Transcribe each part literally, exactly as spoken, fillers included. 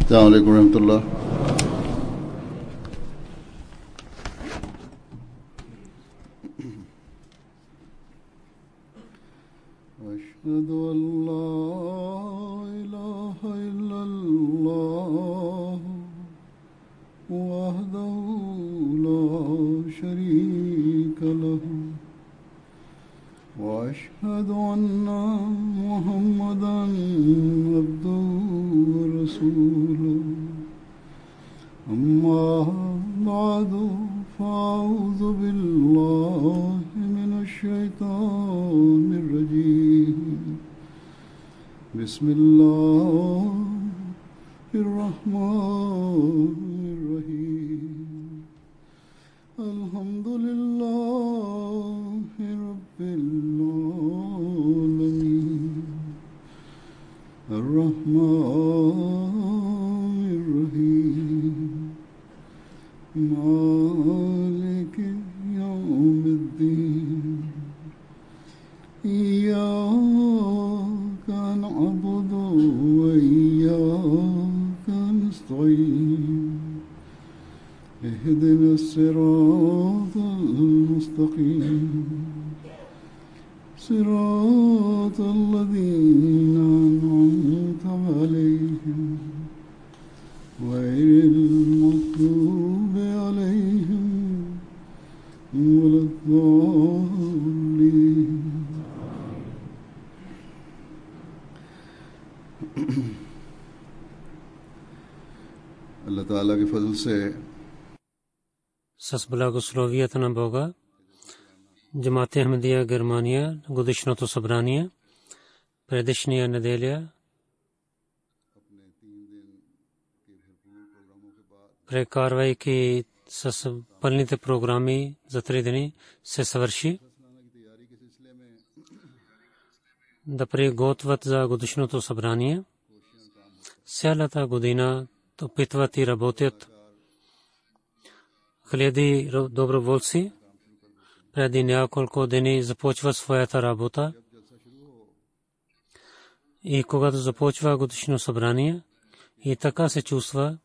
السلام عليكم ورحمة الله. أشهد أن لا إله إلا الله وحده لا شريك له وأشهد أن محمدا عبده ورسوله أما بعد فأعوذ بالله من الشيطان الرجيم بسم الله الرحمن الرحيم الحمد لله رب العالمين الرحمن الرحيم مالك يوم الدين إياك نعبد وإياك نستعين اهدنا الصراط المستقيم صراط الذين أنعمت عليهم غير المغضوب عليهم ولا الضالين. اللہ تعالیٰ کے فضل سے с благословията на Бога, Джамат Ахмадия Германия, годишното събрание, предишния неделя, прекарвайки с пълните програми за три дни, се съвърши да приготвят за годишното събрание. Цялата година опитват и работят хиляди доброволци. Преди няколко дни започват своята работа и когато започва годишно събрание, и така се чувства,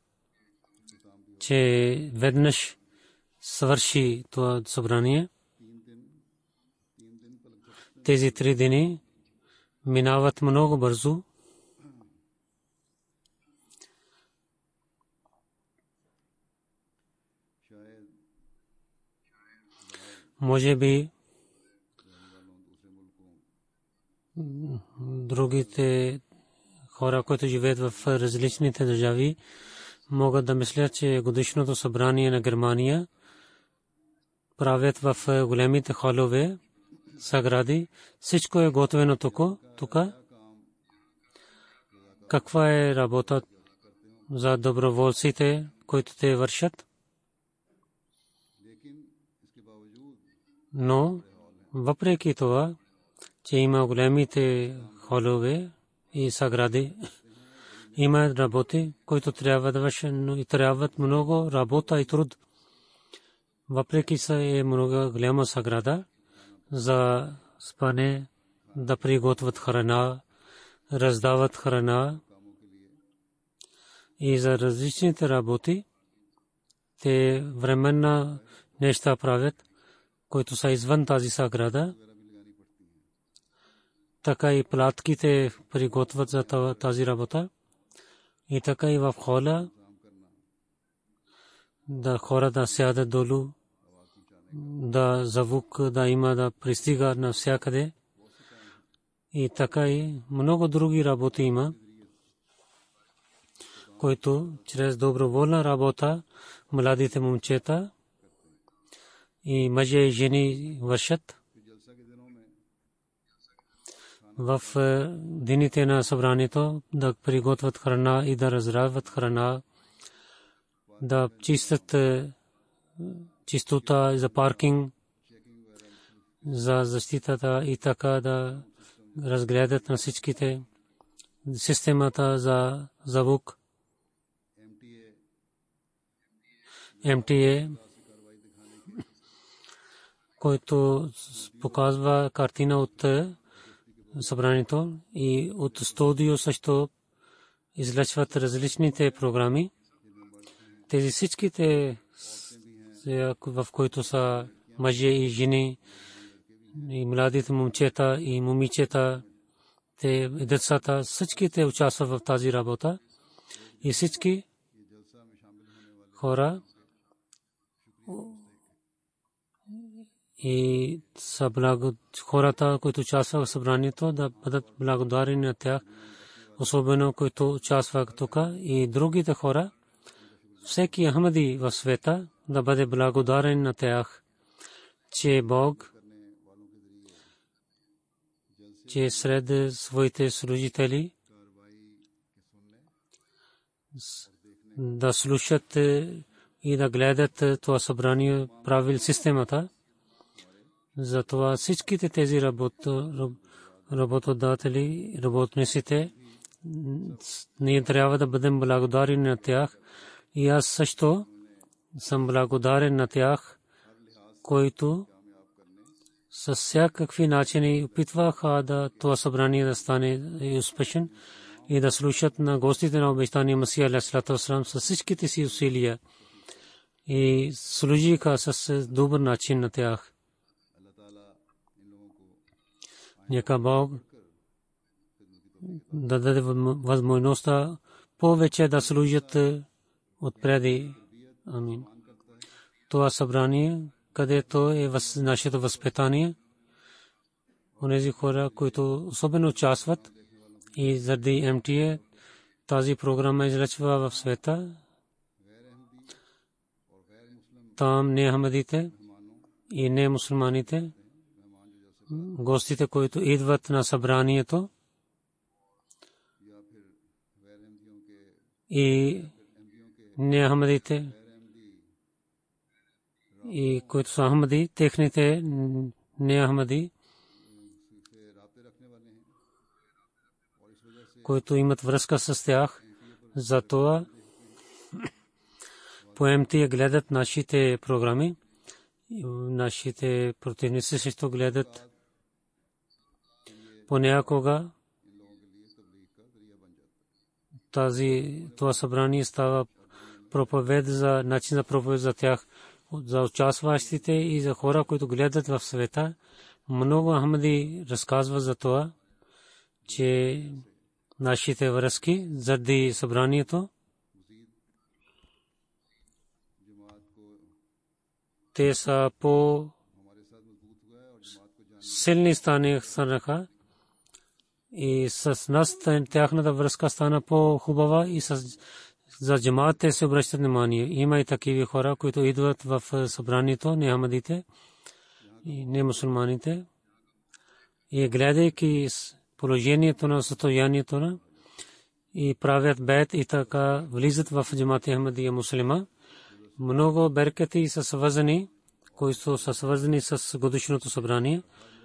че веднъж свърши това събрание. Тези три дни минават много бързо. Може би другите хора, които живеят в различните държави, могат да мислят, че годишното събрание на Германия правят в големите холове, сгради. Всичко е готвено тук. Каква е работа за доброволците, които те вършат? Но въпреки това, че има големите холове и сгради, има работи, които трябва да вършат, но и трябват много работа и труд. Въпреки са е много голяма сграда за спане, да приготвят храна, раздават храна и за различните работи. Те временна неща правят, които са извън тази сграда. Така и платките приготвят за тази работа. И така и в хола да хора да сядат долу, да звук да има да пристига навсякъде. И така и много други работи има, които чрез доброволна работа младите момчета и мъже и жени вършат. В дените на събранието да приготвят храна и да раздават храна, да чистят чистота за паркинг, за защитата и така да разгледат на всичките системата за звук, М Т А, който показва картина от събранието, и от студио също излъчват различните програми. Тези всичките, в които са мъже и жени, и младите момчета и момичета, те децата, всичките участват в тази работа и всички хора и са благо хората, които участват в събранието, да бъдат благодарени на тях, особено които участват тук, и другите хора, всеки Ахмади в света да бъде благодарен на тях, че Бог, че сред своите служители да слушат и да гледат това събрание, правил системата. Затова всичките тези работодатели, работниците, ние трябва да бъдем благодарни на тях. И аз също съм благодарен на тях, които с всякакви начини опитваха да това събрание да стане успешен и да слушат на гостите на обещания Масия алейхиссалату вассалам с всичките си усилия и служиха с добър начин на тях. Нека Бог да даде възможността повече да служат отпреди. Амин. Това събрание, където е нашето възпитание, онези хора, които особено участват, и заради Ем Ти Е тази програма излъчва в света. Там не ахмадите и не мусулманите, гостите, които идват на събранието, и не ахмадите, и които са ахмади, техните не ахмади, които имат връзка с тях. Затова по Ем Ти Е гледат нашите програми, нашите противници също гледат. Понякога тази това събрание става проповед за начин за проповед за тях, за участващите и за хора, които гледат в света. Много ахмади разказва за това, че нашите връзки заради събранието, те са по силни станаха и с нас тяхната връзка стана по-хубава и с за джамаат те се обръщат внимание. Има и такива хора, които идват в събранието, не ахмадите и не мусулманите, и гледайки положението на състоянието на и правят бейт и така влизат в джамаат Ахмадия муслима. Много беркати са свързани, които са свързани с годишното събрание,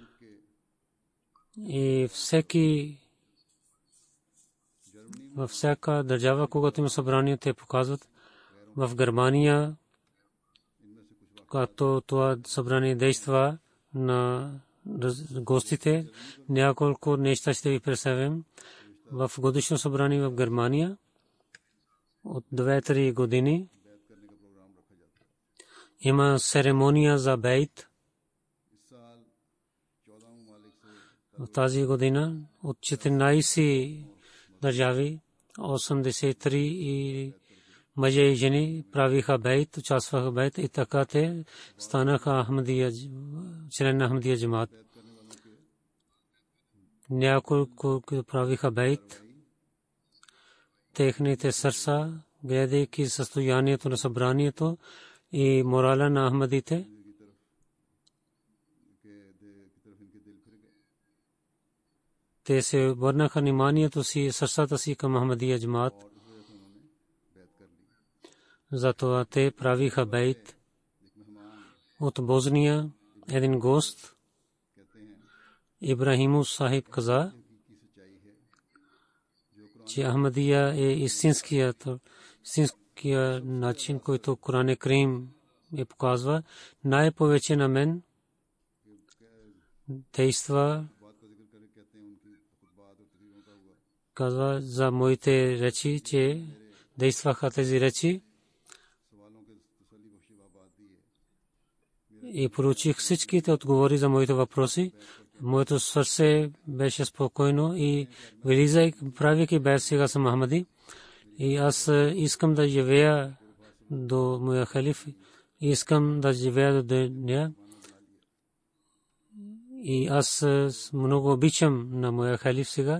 и всеки във всяка държава, когато има събрание, те показват. В Германия, когато това събрание действа на гостите, няколко неща ще ви представим. В годишно събрание в Германия от две-три години има церемония за бейт. В тази година от четиринайсет държави, осемдесет и три и мъже и жени правиха бейт, участваха бейт, и така те станаха Ахмадия, член на Ахмадия джамаат. Няколко правиха бейт, техните сърца, гледайки състоянието на събранието и морала на ахмадите, те се обърнаха вниманието си, сърцата си към Ахмадия джамаат. Затова те правиха бейт. От Босния един гост, Ибрахиму Сахиб, каза, че Ахмадия е истинският истинския начин, който Коран Карим е показва. Най-повече на мен действа казва за моите речи, че действаха тези речи и поручих всичките отговори за моите въпроси. Моето сърце беше спокойно и вилизайки, правейки бе сега съм Ахмади. И аз искам да живея до моя халиф. Искам да живея до деня. И аз много обичам на моя халиф сега.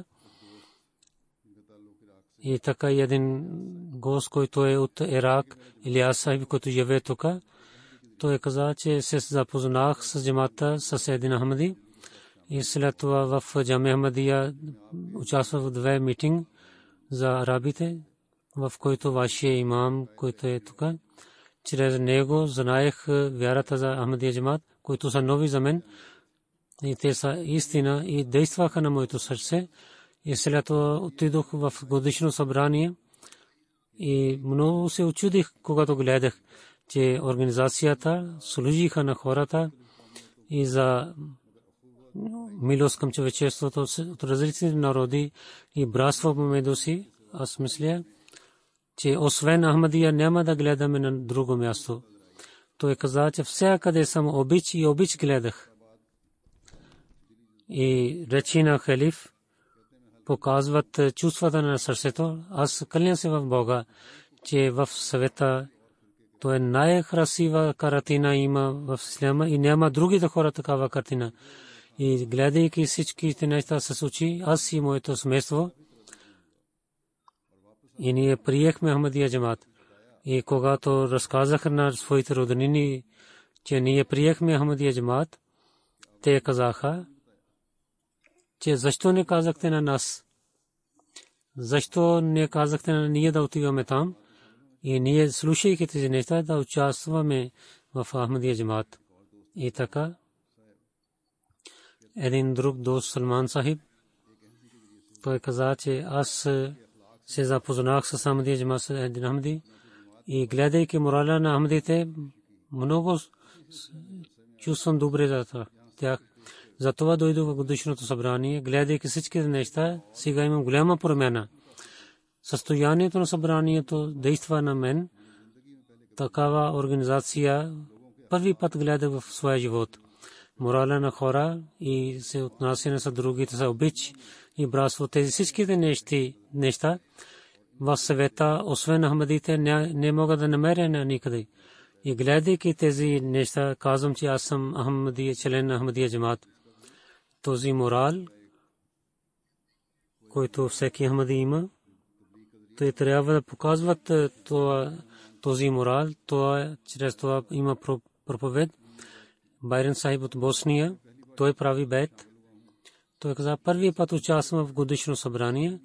И така един гост, който е от Ирак, или аз сахиб, който живее тук, той каза, че се запознах с джамата с един Ахмади. И след това в Джаме Ахмадия участвах в две митинг за арабите, в който вашия имам, който е тук. Чрез него знаех вярата за Ахмадия джамат, които са нови за мен. И те са истина и действаха на моето сърце. И след това отидох в годишно събрание и много се очудих, когато гледах, че организацията служиха на хората и за милост към човечеството от различни народи и братство помежду си. Аз мисля, че освен Ахмадия няма да гледаме на друго място. Той каза, че всякъде съм обич и обич гледах. И речи на халиф показват чувствата на сърцето. Аз клянем се в Бога, че в света то е най-красива картина има в исляма и няма другите хора такава картина. И гледайки всички неща се случи, аз и моето семейство, и ние приехме Ахмадия джамат. И когато разказах на своите роднини, че ние приехме Ахмадия джамат, те казаха, че защо не казахте на нас? Защо не казахте на ние да отиваме там? И ние, слушайки тези неща, да участваме в Ахмадия джамат. И така, един друг дост Салман Сахиб, той каза, че аз се запознах с Ахмадия джамат с един Ахмади и гледайки морала на Ахмадите, много чувствам добре за тях. Затова дойдох в годишното събрание, гледайки всички неща, сега имам голяма промяна. Състоянието на събранието действа на мен. Такава организация първи път гледах в своя живот. Морала на хора и се отнасяне с другите са обич и братство. Тези всичките неща в света, освен Ахмадите, не, не мога да намеря на никъде. И гледайки тези неща, казвам, че аз съм Ахмадия, член на Ахмадия джамат. Този морал, който всеки Ахмади има, той трябва да показват този морал. Това чрез това има проповед. Байрен Сахиб от Босния, той прави бейт. Той каза, първи път участвам в годишно събрание.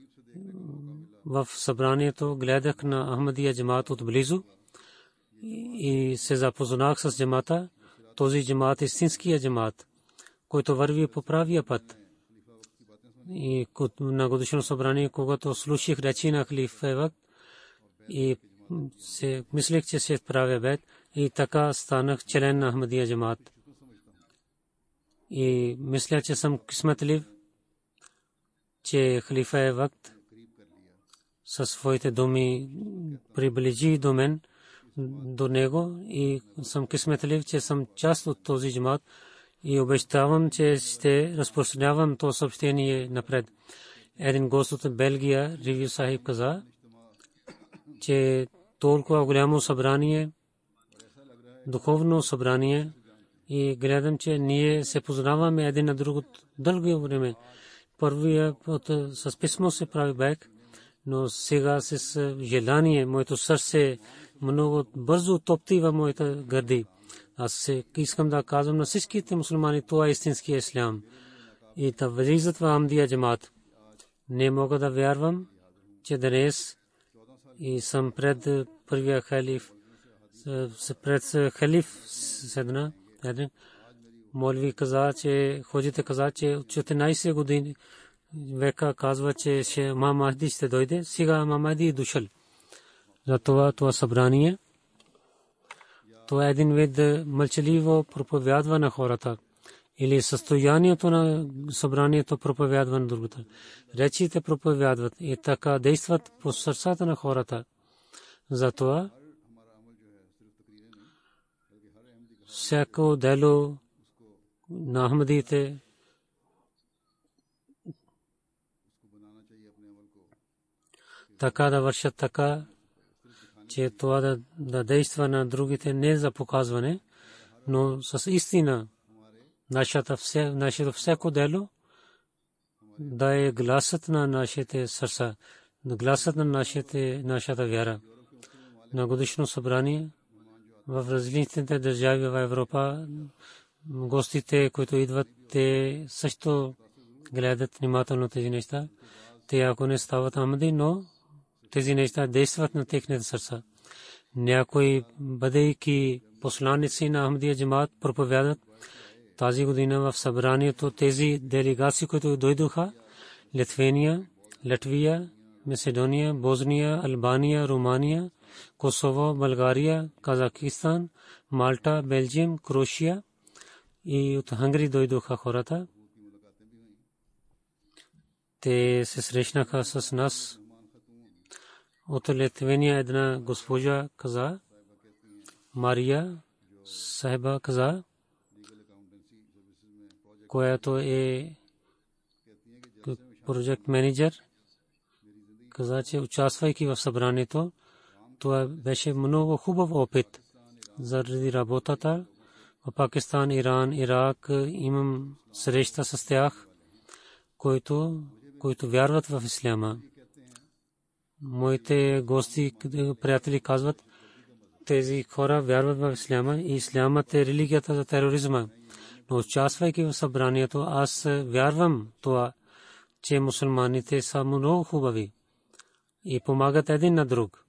В събранието гледах на Ахмадия джамат отблизо и се запознах с джамата. Този джамат е истинския джамат, който върви по правия път. И на годишно събрание, когато слушах речи на халифа, и се мислех, че се правя бейт, и така станах член на Ахмадия джамат. И мисля, че съм късметлив, че халифа Вакт със своите думи приближи до мен, до него, и съм късметлив, че съм част от този джамат и обещавам, че ще разпространявам това съобщение напред. Един гост от Белгия, Ривю Сахиб, каза, че толкова голямо събрание, духовно събрание, и гледам, че ние се познаваме един на друг от дълго време. Първия с писмо се прави бек, но сега с желание, моето сърце много бързо топти в моята гърди. Аз искам да казвам на всичките мусулмани, това е истинския ислям. И да влизат в Ахмадия джамат. Не мога да вярвам, че днес и съм пред първия халиф, пред халиф седна. Молви каза, че ходите каза, че от четиринайсет години века казва, че ще Махди ще дойде. Сега Махди е дошъл. Затова това събрание, това е един вид мълчаливо проповядва на хората. или състоянието на събранието проповядва на другата. Речите проповядват и така действат по сърцата на хората. Затова всяко дело на Ахмадите така да вършат така, че това да, да действа на другите не за показване, но с истина нашата все, нашето всяко дело да е гласът на нашите сърца, гласът на нашите, нашата вяра. На годишно събрание в различните държави в Европа гостите, които идват, те също гледат внимателно тези неща. Те ако не стават Ахмади, но тези неща действат на техните сърца. Някои, бъдейки посланици на Ахмадия джамаат, проповядат. Тази година в събранието тези делегации, които дойдоха, Литвения, Латвия, Македония, Босния, Албания, Румъния, Косово, България, Казахстан, Малта, Белгиум, Кроатия и от Хангри дойдоха хората. Те се срещнаха с нас. От Литвения една госпожа каза, Мария Сахеба каза, която е проект менеджер, каза, че участвайки в събранието, това беше много хубав опит заради работата. В Пакистан, Иран, Ирак имам среща с тях, които, които вярват в исляма. Моите гости, приятели казват, тези хора вярват в исляма и ислямът е религията за тероризма. Но участвайки в събранието, аз вярвам това, че мусулманите са много хубави и помагат един на друг.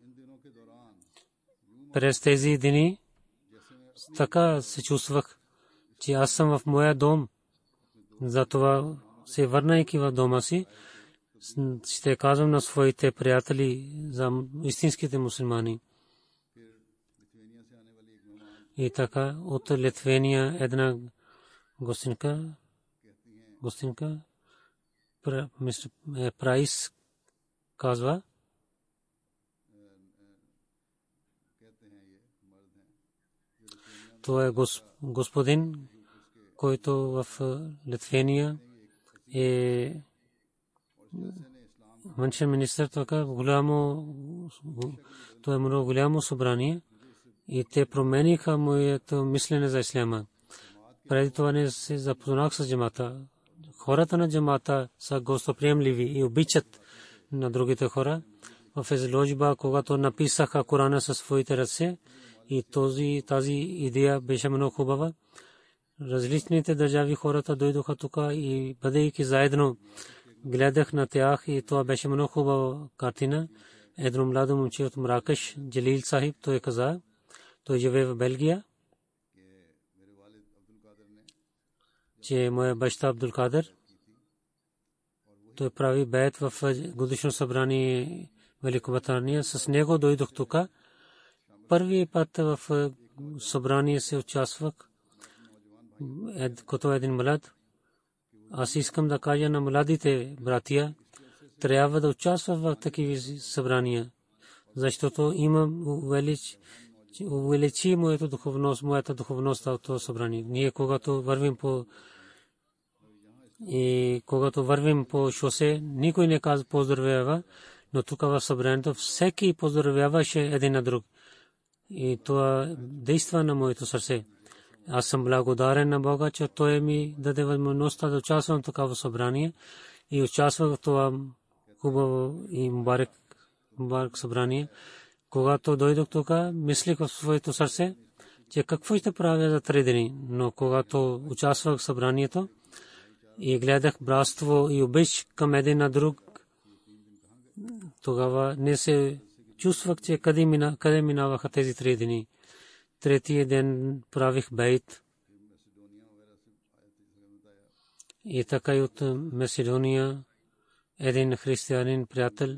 През тези дни така се чувствах, че аз съм в моя дом. Затова се върнайки в дома си, ще казвам на своите приятели за истинските мусулмани. И така от Литвения една гостинка, гостинка, Прайс казва, това е господин, който в Литвения е външен министър, така голямо, това е много голямо събрание и те промениха моето мислене за исляма. Преди това не се запознах с джамата. Хората на джамата са гостоприемливи и обичат на другите хора. В изложба, когато написаха Корана със своите ръце, и този, тази идея беше много хубава. Различните държави хората дойдоха тук и бъдейки заедно гледах на тях и това беше много хубава картина. Едно младо момче от Маракеш, Джалил Сахиб, той каза, той живее в Белгия, че моя баща Абдул Кадър, той прави бейт в годишно събрание Великобритания. С него дойдох тук. Първи път в събрание се участвах, като един млад. Аз искам да кажа на младите братия, трябва да участват в такива събрания, защото имам увелич, увеличи моето духовност, моята духовност от това събрание. Ние когато вървим по и когато вървим по шосе, никой не казва поздравява, но тук в събранието всеки поздравяваше един на друг. И това действа на моето сърце. Аз съм благодарен на Бога, че той ми даде възможността да участвам в такава събрание и участвах в това хубаво и мубарак, мубарак събрание. Когато дойдох тук, мислих в своето сърце, че какво ще правя за три дни, но когато участвах в събранието и гледах братство и обич към един на друг, тогава не се чувствах, че къде, мина, къде минаваха тези три дни. Третия ден правих бейт. И така и от Македония един християнин приятел,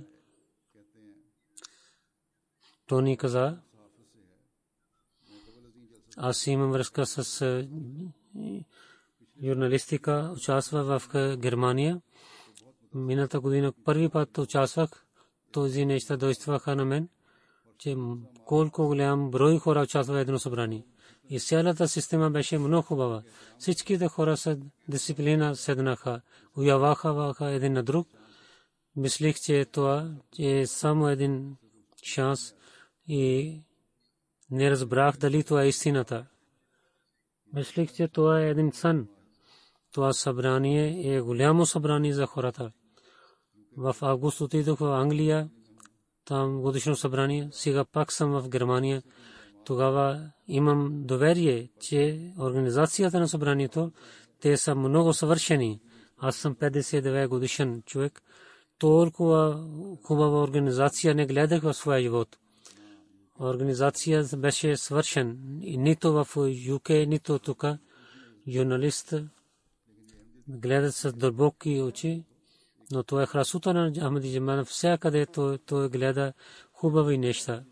Тони каза, аз имам връзка с журналистика участва в Германия. Миналата година първи път участвах. Този неща действаха на мен, че колко голям брой хора участваха в едно събрание. И цялата система беше много хубава. Всичките хора са дисциплина седнаха, уяваха един на друг. Мислих, че това е само един шанс и не разбрах дали това е истината. Мислих, че това е един сън. Това събрание е голямо събрание за хората. В август отидох в Англия, там годишно събрание. Сега пак съм в Германия. Тогава имам доверие, че организацията на събранието, те са много съвършени. Аз съм петдесет и девет годишен човек. Толкова хубава организация не гледах в своя живот. Организация беше свършен. Нито в ЮК, нито тук. Журналист гледат с дълбоки очи. Но това е красота на Ахмади Джамат. Всякъде той гледа хубави неща.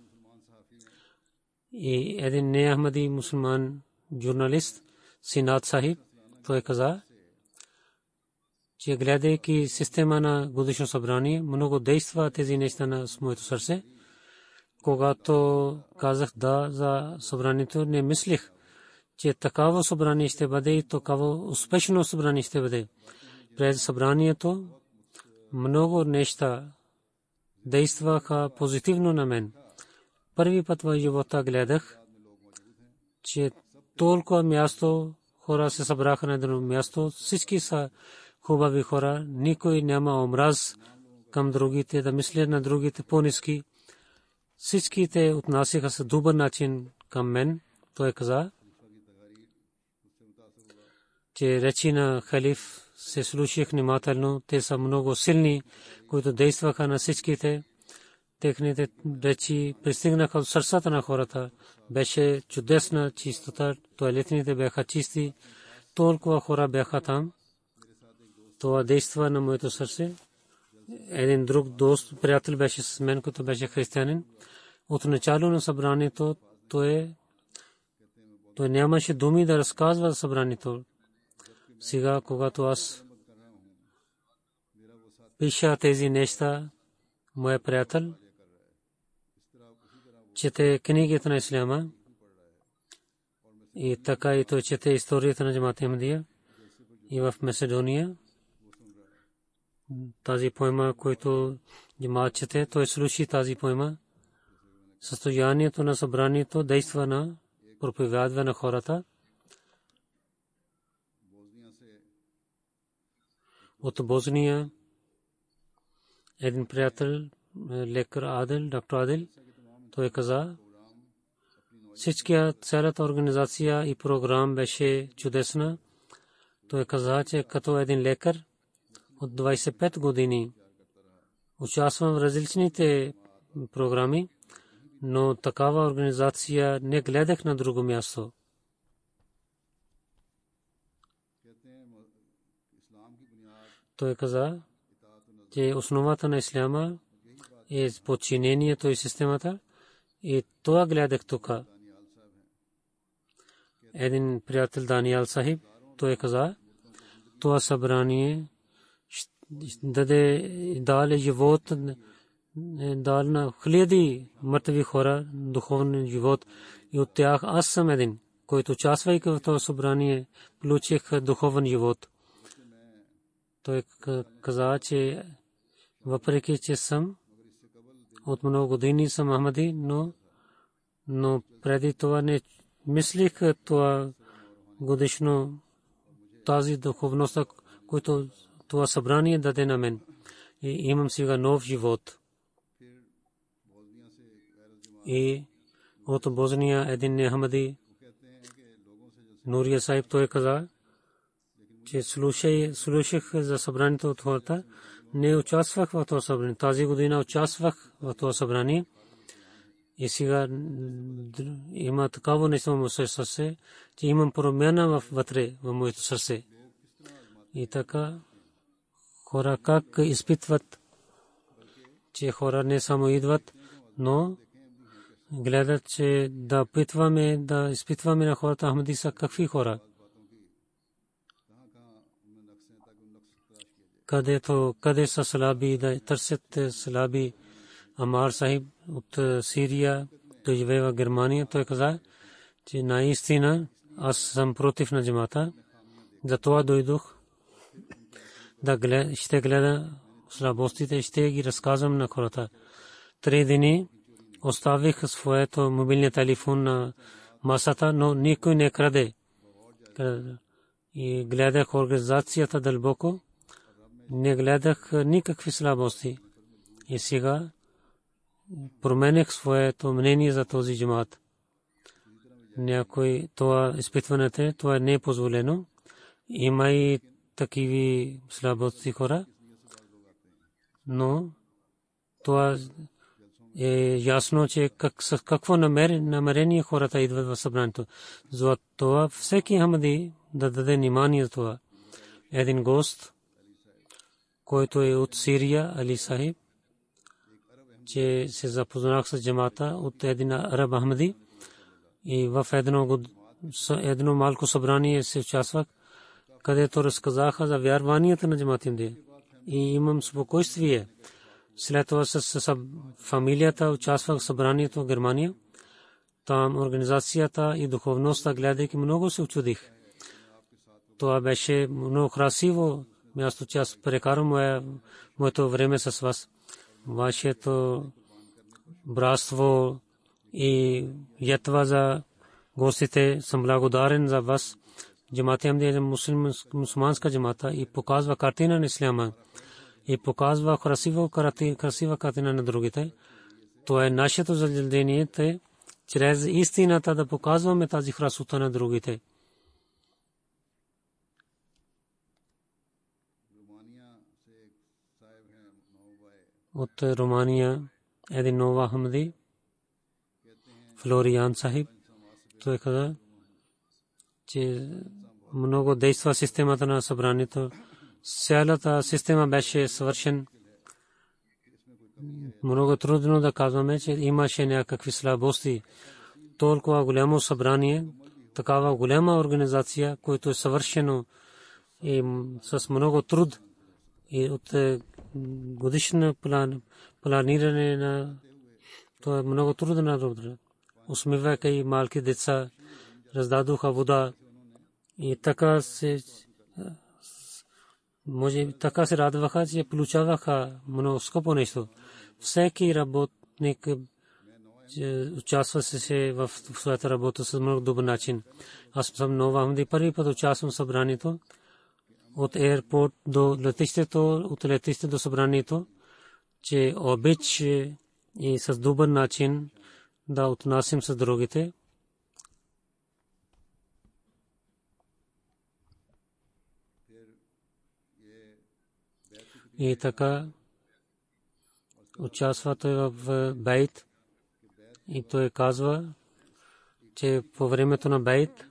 И един не Ахмади мусулман журналист, Синат Сахиб, той каза, че гледайки система на годишно събрание, много действа тези неща на моето сърце. Когато казах да за събранието, не мислих, че такава събрание ще бъде и такава успешно събрание ще бъде. Пред събранието много неща действаха позитивно на мен. Първи път в живота гледах, че толкова място хора се събраха на едно място. Всички са хубави хора. Никой няма омраз към другите, да мислят на другите по-ниски. Всичките отнасяха се добър начин към мен. Той каза, че речи на халиф се слушах внимателно. Те са много силни, които действаха на всичките. Техните речи пристигнаха от сърцата на хората. Беше чудесна чистота. Тоалетните бяха чисти. Толкова хора бяха там. Това действа на моето сърце. Един друг дост, приятел беше с мен, който беше християнин. От начало на събранието той, той нямаше думи да разказва за събранието. Сега, когато аз пиша тези неща, моя приятел чете книгите на исляма и така и той чете историята на Джамат Ахмадия и в Македония. Тази поема, който Джамат чете, той слуши тази поема. Състоянието на събранието действа на проповядва на хората. От Босния един приятел, лекар Адел, доктор Адел, той каза, всичкия цялата организация и програм беше чудесна. Той каза, че като един лекар от двайсет и пет години участвам в различните програми, но такава организация не гледах на друго място. Той каза, че основата на исляма е подчинението и системата. И това гледах тук. Един приятел Даниел Сахиб, той каза, това събрание даде даде живот, дал на хиляди мъртви хора духовен живот. И от тях аз съм един, който участвайки в това събрание, получих духовен живот. Той каза, че въпреки че съм от много години съм Ахмади, но но преди това не мислих това годишно тази духовност, която това събрание даде на мен. И имам сега нов живот. И от Босния един Ахмади Нурия Сахиб той каза, че слушах за събранието от хората. Не участвах в това събрание. Тази година участвах в това събрание. И сега има такава нещо в моето сърце, че имам промяна вътре в моето сърце. И така хора как изпитват, че хора не само идват, но гледат, че да питваме, да изпитваме на хората Ахмади са какви хора. където къде са салаби да търсят салаби. Амар Сахиб от Сирия, той живее в Германия. Той каза, че наистина аз съм против на джамата. Затова дойдох да гледа, ще гледа слабостите и ще ги разказвам на хората. Три дни оставих своето мобилния телефон на масата, но никой не краде. И гледах организацията дълбоко. Не гледах никакви слабости. И сега промених своето мнение за този джамат. Някой това изпитването, това не е позволено. Има и такива слабости хора. Но това е ясно, че как, с какво намерение хората идват в събранието. За това всеки Ахмади да даде внимание за това. Един гост, който е от Сирия, Али Сахиб, че се запознах с джамата от един араб Ахмади и в едно, едно малко събрание се участвах, където разказаха за вярванията на джаматите. И имам спокойствие. След това с, с фамилията участвах в събранието в Германия. Там организацията и духовността гледайки много се учудих. Това беше много красиво място, че аз прекарвам моето време с вас. Вашето братство и ятва за гостите, съм благодарен за вас. Джамат Ахмади е мусулманска джамата и показва картина на исляма и показва красива красива картина на другите. То е нашето задължение, чрез истината да показваме тази красота на другите. От Румъния един нова Ахмади, Флориан Сахиб, той каза, че много действа системата на събранието. Цялата система беше съвършен. Много трудно да казваме, че имаше някакви слабости. Толкова голямо събрание, такава голяма организация, която е съвършено и с много труд и от годишно план, планиране на това е много трудно на работа. Усмивайки и малки деца, раздадоха вода и така се може така се радваха, че получаваха много скъпо нещо. Всеки работник участва се в своята работа с много добър начин. Аз съм нова Ахмади, първи път участвам в събранието. От аеропорт до летището, от летището до събранието, че обич и с добър начин да отнасим с другите. И така участва той в бейт и той казва, че по времето на бейт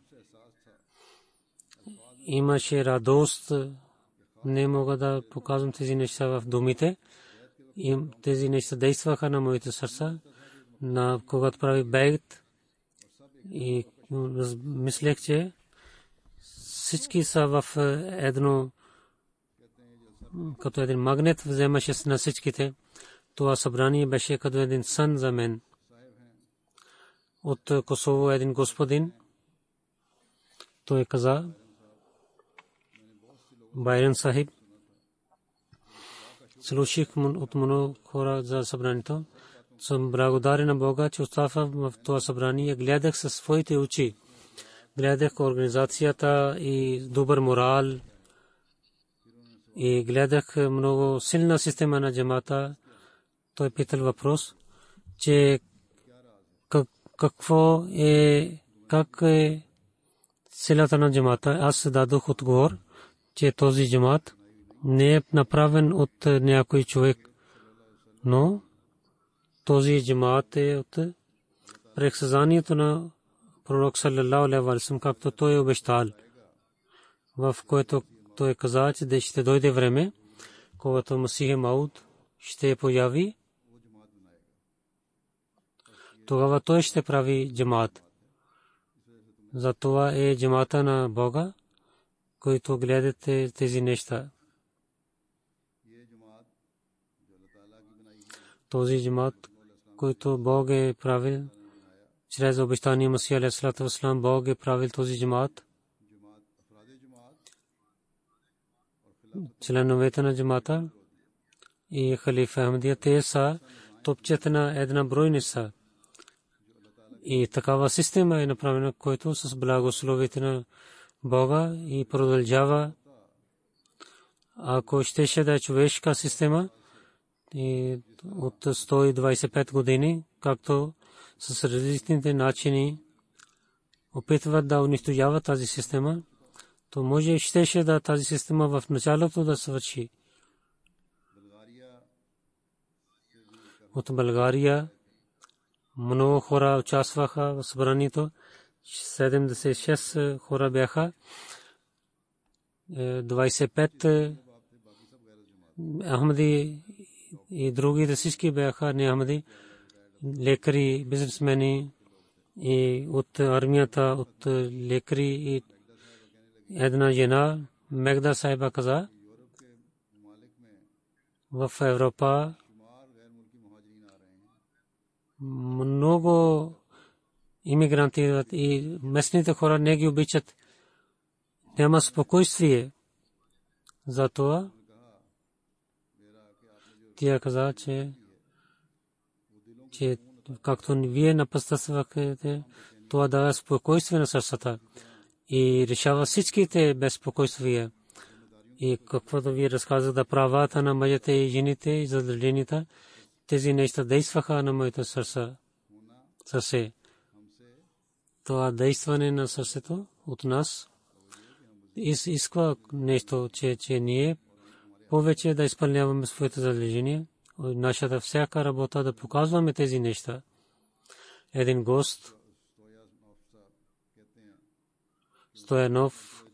имаше радост. Не мога да показвам тези неща в думите. И тези неща действаха на моите сърца, на когато прави бейт. И мислех, че всички са в едно, като един магнет вземаше на всичките. Това събрание беше като един сън за мен. От Косово един господин, той каза, Байран Сахиб, слушах от много хора за събранието. Съм благодарен на Бога, че оставам в това събрание. Гледах със своите очи. Гледах организацията и добър морал. И гледах много силна система на джамата. Той питал въпрос, че какво е, как е силата на джамата. Аз дадох отговор, че този джамат не е направен от някой човек, но този джамат е от предсказанието на пророк саллаллаху алейхи ва саллям, както той е обещал, в което той каза, че ще дойде време, когато Масих Мауд ще появи, тогава той ще прави джамат. Затова е джамата на Бога, който гледате тези неща. този джамат, който Бог е правил чрез обещания Масия алейхиссалату вассалам, Бог е правил този джамат. Членовете на джамата и халифа Ахмадия, те са топчета на една бройни са. И такава система е направена, който с благословите на Бога и продължава. Ако щеше да е човешка система и от сто и двадесет и пет години, както с различните начини опитват да унищожават тази система, то може щеше да тази система в началото да свърши. От България много хора участваха в събранието. седемдесет и шест хора бяха. двадесет и пет Ахмади и другите всички бяха не Ахмади, лекари, бизнесмени и от армията, от лекари и една жена, Мегда Сайба каза, в Европа много имигранти и местните хора не ги обичат. Няма спокойствие. Затова тя каза, че, че както вие напътствахте, това дава спокойствие на сърцата и решава всичките безпокойствия. И каквото ви разказах за правата на мъжете и жените и задълженията, тези неща действаха на моето сърце. Сърце. Това действане на сърцето от нас изисква нещо, че, че ние повече да изпълняваме своите задължения. Нашата всяка работа да показваме тези неща. Един гост, Стоянов,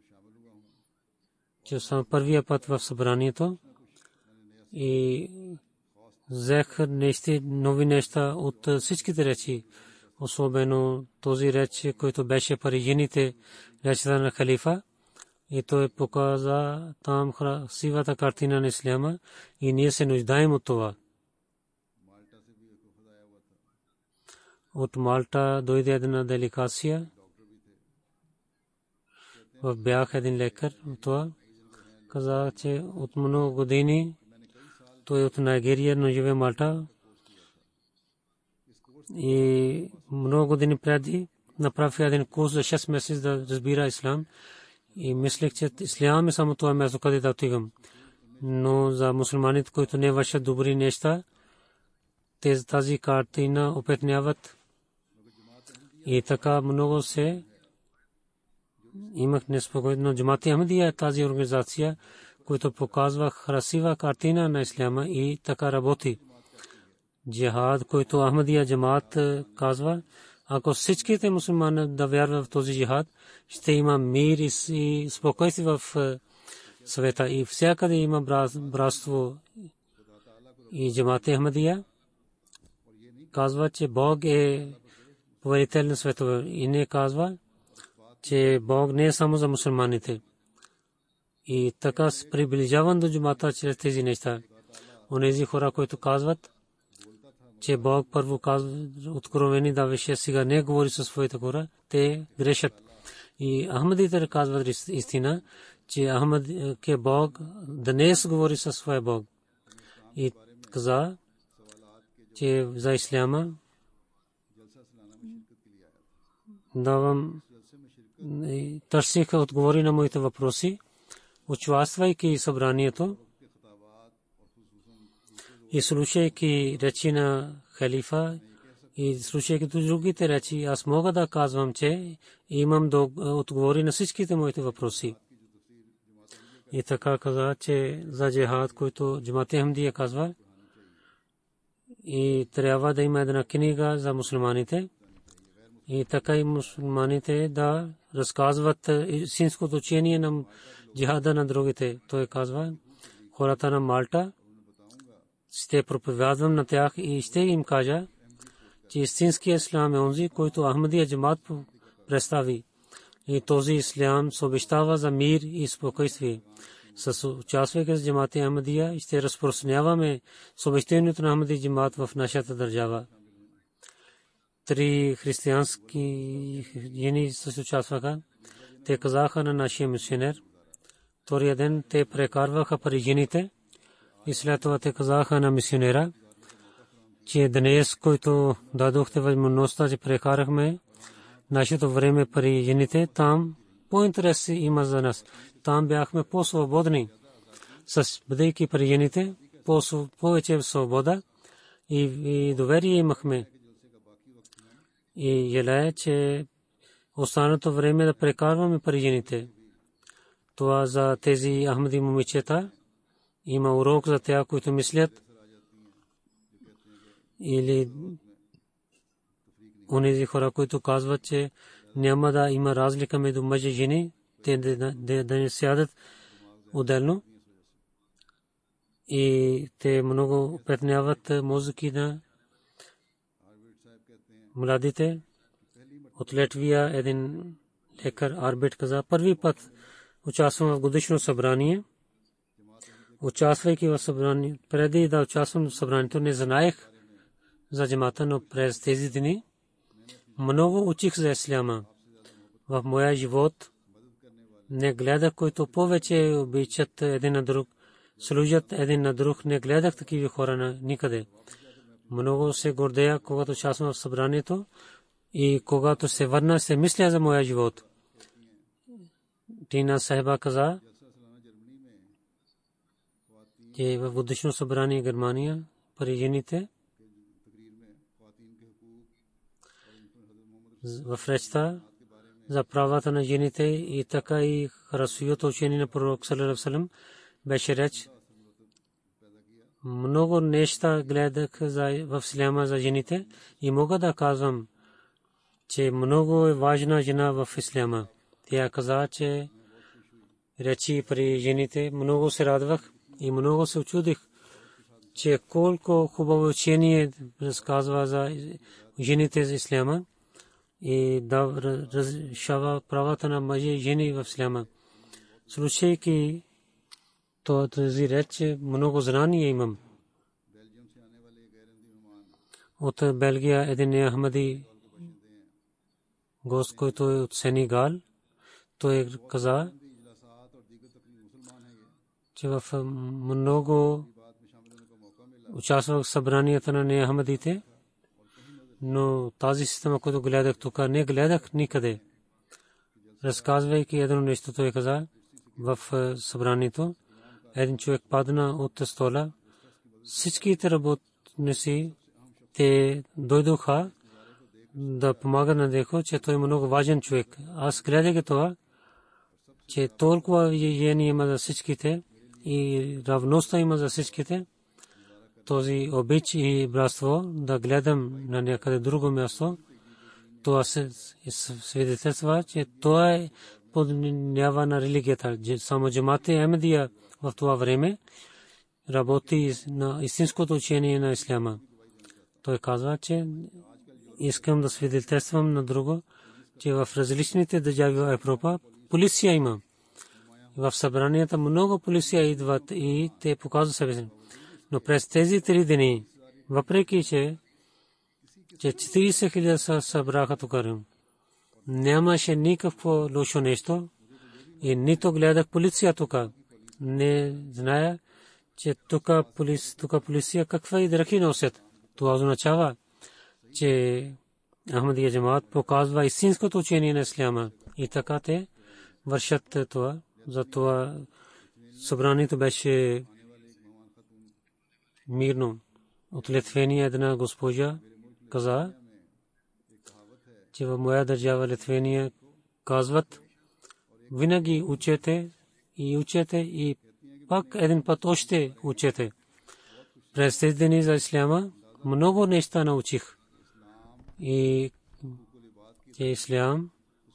че съм първия път в събранието и взех нещи, нови неща от всичките речи, особено този реч, който беше при жените, речта на халифа. И той показа там красивата картина на исляма и ние се нуждаем от това. От Малта дойде една делегация. Бях един лекар. Това каза, че от много години той от Найгерия, но живее в Малта. И много години преди направи един курс за шест месеца да разбира ислам. И мислех, че ислям е само това място, къде да отивам. Но за мусулманите, които не вършат добри неща, те тази картина опетняват. И така много се имах неспокойно. Джамат Ахмадия е тази организация, която показва красива картина на исляма и така работи. Джихад, който Ахмадия джамат казва, ако всичките мусулмани да вярват в този джихад, ще има мир и спокойствие в света и всякъде има братство. И Джамат Ахмадия казва, че Бог е повелител на светове и не казва, че Бог не е само за мусулманите. И така се приближавам до джамата чрез тези неща. Онези хора, които казват, че Бог първо казва, откровени даваше, сега не говори със своите хора, те грешат. И Ахмадите казват истина, че Ахмад ке Бог днес говори със своя Бог. И каза, че за исляма давам, търсиха отговори на моите въпроси, участвайки в събранието и слушайки речи на халифа и слушайки другите речи, аз мога да казвам, че имам отговори на всичките моите въпроси. И така каза, че за джихад, който Джамат Ахмадия казва, и трябва да има една книга за мусулманите. И така и мусулманите да разказват истинското учение на джихада на другите. Той казва, хората на Малта ще проповядвам на тях и ще им кажа, че истинският ислам е онзи, който Ахмадия джамат представи. И този ислам се обещава за мир и спокойствие. с участвайки с джамат Ахмадия, ще разпространяваме съобщението на Ахмади джамат в нашата държава. Три християнски жени се участваха. Те казаха на нашия мисионер. Втория ден те прекарваха пари жените и след това те казаха на мисионера, че днес, който дадохте възможността, че прекарахме нашето време пари жените, там по-интерес има за нас. Там бяхме по-свободни, с бъдейки пари жените, повече свобода и доверие имахме. И желая, че останалото време да прекарваме пари жените. Това за тези Ахмади момичета има урок за тях, които мислят, или онези хора, които казват, че няма да има разлика между мъж и жени, те да не сядат отделно и те много петняват мозъки на младите. От Латвия един лекар Арбет каза, първи път участвам в годишно събрание. Участвайки в събрание, преди да участвам в събранието, не знаех за джамата, но през тези дни много учих за исляма. В моя живот не гледах, които повече обичат един на друг, служат един на друг, не гледах такива хора на никъде. Много се гордея, когато участвам в събранието и когато се върна, се мисля за моя живот. Тина Сахиба каза, че в годишно събрание Германия при жените в речта за правата на жените и така и красивото учение на пророк саллаллаху алейхи ва саллям беше реч. Много неща гледах в исляма за жените и мога да казвам, че много е важна жена в исляма. Тя каза, че речи при жените, много се радвах и много се очудих, че колко хубаво учение разказва за жените за исляма и да разрешава правата на мъже и жени в исляма. Слушайки този реч, много знание имам. От Белгия един Ахмади гост, който е от Сенегал, той каза, че в много участвах в събранията на неахмадите, но тази система, която гледах тук, не гледах никъде. Разказвайки едно нещо, той каза в събранието, един човек падна от стола. Всичките работници, те дойдоха да помагат на него, че той е много важен човек. Аз гледах това, че толкова жени има за всичките и равността има за всичките. Този обич и братство да гледам на някъде друго място, това се свидетелства, че това е подмява на религията. Само джамат Ахмадия в това време работи на истинското учение на исляма. Той казва, че искам да свидетелствам на друго, че в различните държави в Европа полиция има. В събранията много полиция идват и те показват себе си. Но през тези три дни, въпреки че четирийсет хиляди се събраха тук, нямаше никакво лошо нещо и нито гледах полиция тук. Не зная, че тук полиция каква и дрехи носят. Това означава, че Ахмадия джамат показва истинското учение на исляма и така те вършат това. Затова събранието беше мирно. От Литвения една госпожа каза, че в моя държава Литвения казват, винаги учете и учете и пак един път още учете. През тези дни за исляма много неща научих. И че ислям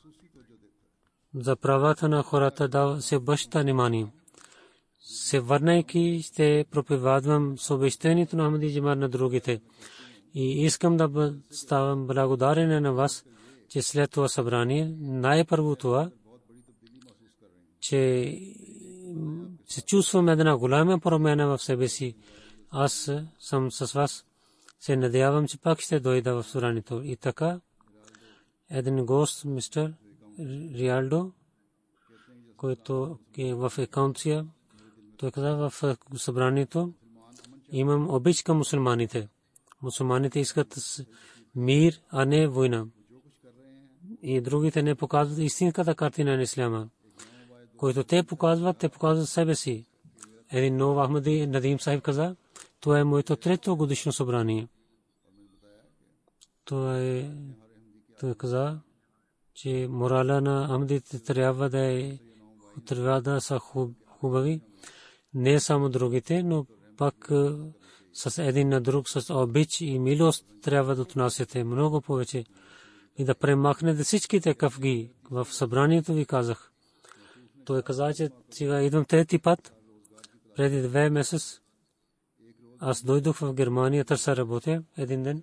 за правата на хората да се обръща внимание. Се върнайки, ще проповядвам съобщението на Ахмади джамат на другите. И искам да ставам благодарен на вас, че след това събрание, най-първо това, че се чувствам една голяма промяна в себе си. Аз съм с вас. Се надявам, че пак ще дойда в събранието. И така, един гост, мистер Риалдо, който е в Екаунция, той каза в събранието, имам обич към мусулманите. Мусулманите искат мир, а не война. И другите не показват истинската картина на исляма. Който те показват, те показват себе си. Един нов Ахмади Надим Сахиб каза, това е моето трето годишно събрание. Това е, той каза, че морала на Ахмадите трябва да е, трябва да са хубави. Не само другите, но пак с един на друг, с обич и милост трябва да отнасяте много повече и да премахнете всичките кафги. В събранието ви казах. Той каза, че сега идвам трети път. Преди две месец аз дойдох в Германия, търся работя един ден.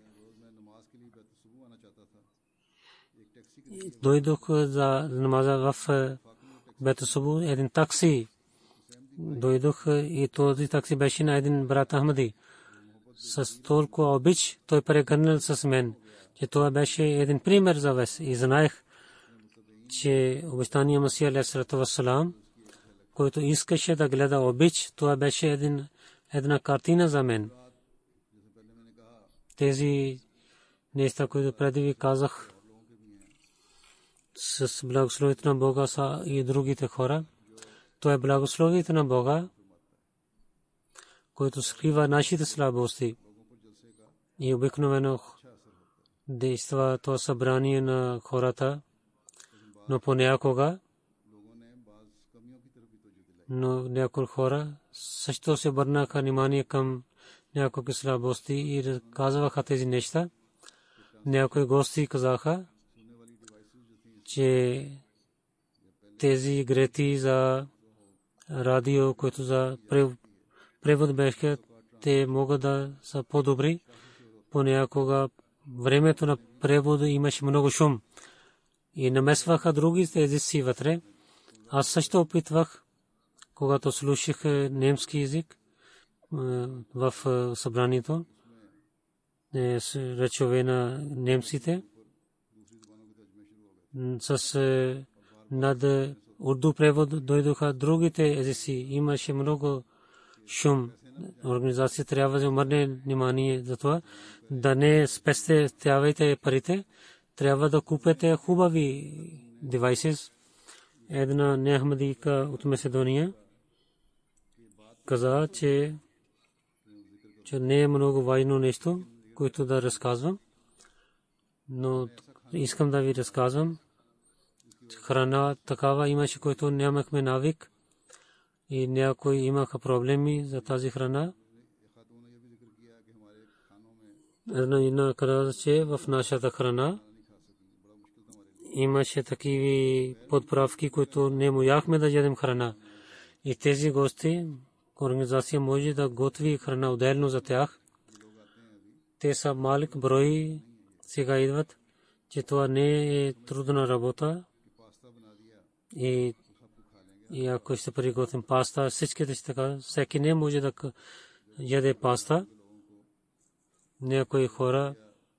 Дойдох за намаза в Бето Субу, един такси. Дойдох и този такси беше на един брат Ахмади. С толкова обич той прегърнал с мен, че това беше един пример за вас. И знаех, че обещания Масия алейхиссалату вассалам, който искаше да гледа обич, това беше един, една картина за мен. Тези неща, които преди ви казах, с благословието на Бога са и другите хора. Това е благословието на Бога, който скрива нашите слабости. И обикновено действа това събрание на хората, но понякога, но някои хора също се обърнаха внимание към някои слабости и казваха тези неща. Някои гости казаха, че тези грети за радио, които за превод беше, те могат да са по-добри. Понякога времето на превода имаше много шум и намесваха други езици вътре. Аз също опитвах, когато слушах немски език в събранието, речове на немците, с над урду превод дойдоха другите езици. Имаше много шум. Организация трябва да обърне внимание за това, да не спестявайте парите, трябва да купете хубави девайсис. Една неахмадика от Македония каза, че че не е много важно нещо, което да разказвам, но искам да ви разказвам. Храна такава имаше, който нямахме навик и някои имаха проблеми за тази храна. Една каза, че в нашата храна имаше такива подправки, които не можахме да ядем храна. И тези гости, организация може да готви храна отделно за тях. Те са малък брой, сега идват, че това не е трудна работа. И, и ако ще приготвим паста, всичките ще така, всеки не може да яде паста. Някои хора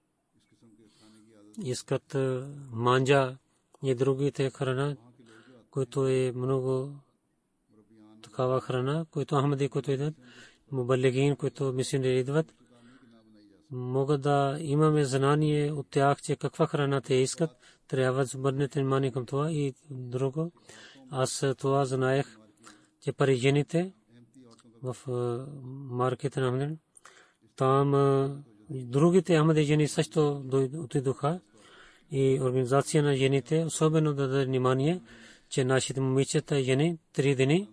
искат манджа и другите храна, които е много такава храна, които Ахмади, които идват, мубалигин, които мисионери идват, могат да имаме знание от тях, че каква храна те искат, трябва да обърнете внимание към това. И друго, аз това знаех, че парижаните в маркета на Ахмади, там другите Ахмади жени също отидоха и организация на жените особено да даде внимание, че нашите момичета и жени три дни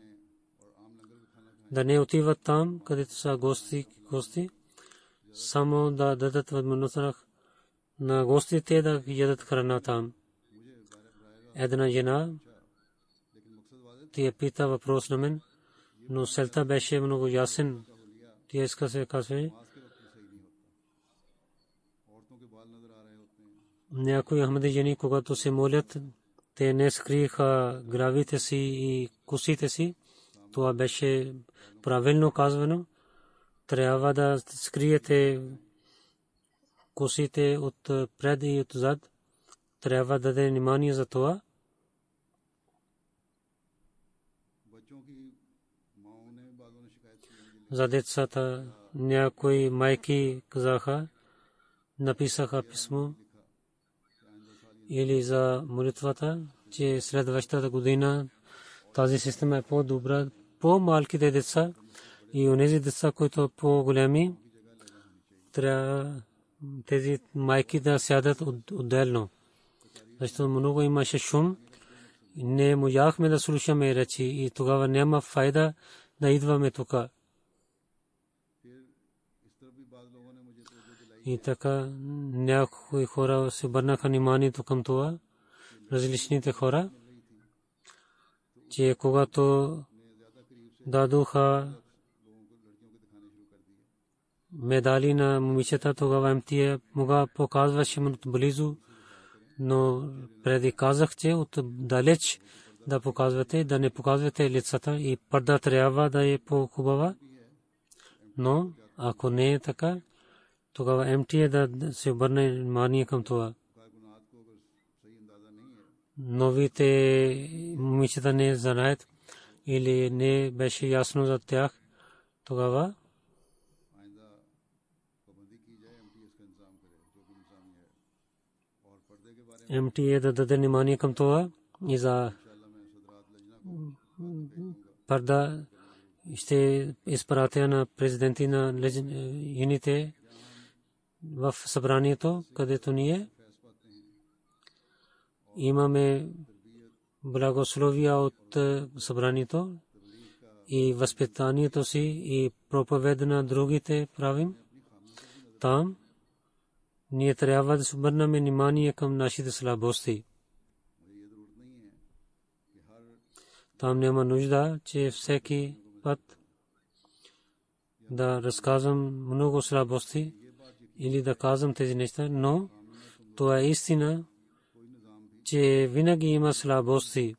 да не отиват там, където са гости, гости, само да дадат възможност на гостите да ядат храна там. Една жена тя пита въпрос на мен, но целта беше много ясен. Тя иска се каже, някои Ахмади жени, когато се молят, те не скриха главите си и косите си, това беше правилно казвано. Трябва да скриете косите от пред и отзад. Трябва да даде внимание за това. За децата някои майки казаха, написаха писмо или за молитвата, че следващата година тази система е по-добра. По-малките деца и онези деца, които по-големи, трябва тези майки да сядат отделно. Защото много имаше шум. Не можахме да слушаме речи и тогава няма файда да идваме тук. И така някои хора се обърнаха вниманието към това, различните хора, че когато дадоха медали на момичета, тогава М Т А мога показваше от близо, но преди казах, че от далеч да показвате, да не показвате лицата и парда трябва да е по-хубава. Но ако не е така, тогава М Т А да се обърне внимание към това. Новите момичета не знаят или не беше ясно за тях, тогава М Т А да даде внимание към това и за парда ще изпратя на президенти на юните в събранието, където ние имаме благословия от събранието и възпитанието си и проповед на другите правим. Там ние трябва да се обърнем внимание към нашите слабости. Там няма нужда, че всеки път да разказвам много слабости или да казвам тези неща, но това е истина, че винаги има слабости.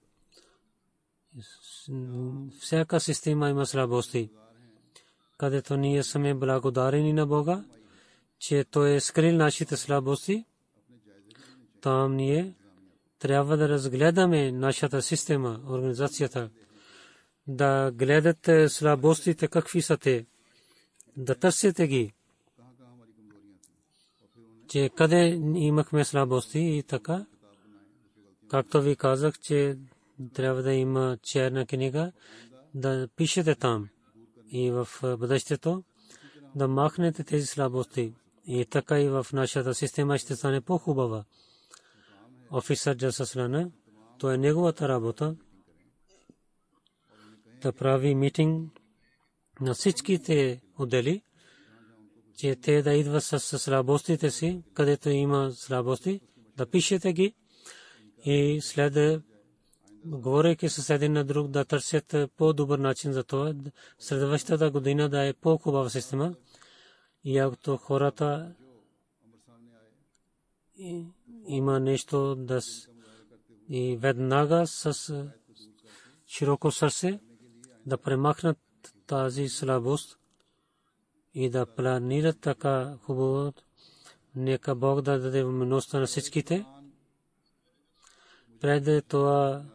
Всяка система има слабости, където ние сме благодарени на Бога, че Той е скрил нашите слабости. Там ние трябва да разгледаме нашата система, организацията, да гледате слабостите какви са те, да търсите ги, че къде имахме слабости и така. Както ви казах, че трябва да има черна книга, да пишете там и в бъдещето да махнете тези слабости. И така и в нашата система ще стане по-хубава. Офисър Джасаслана, то е неговата работа да прави митинг на всичките отдели, че те да идват с слабостите си, където има слабости, да пишете ги и след говорейки с един на друг да търсят по-добър начин за това, следващата година да е по-хубава система. И ако хората има нещо да и веднага с широко сърце да премахнат тази слабост и да планират така хубаво, нека Бог да даде милостта на всичките. Пред това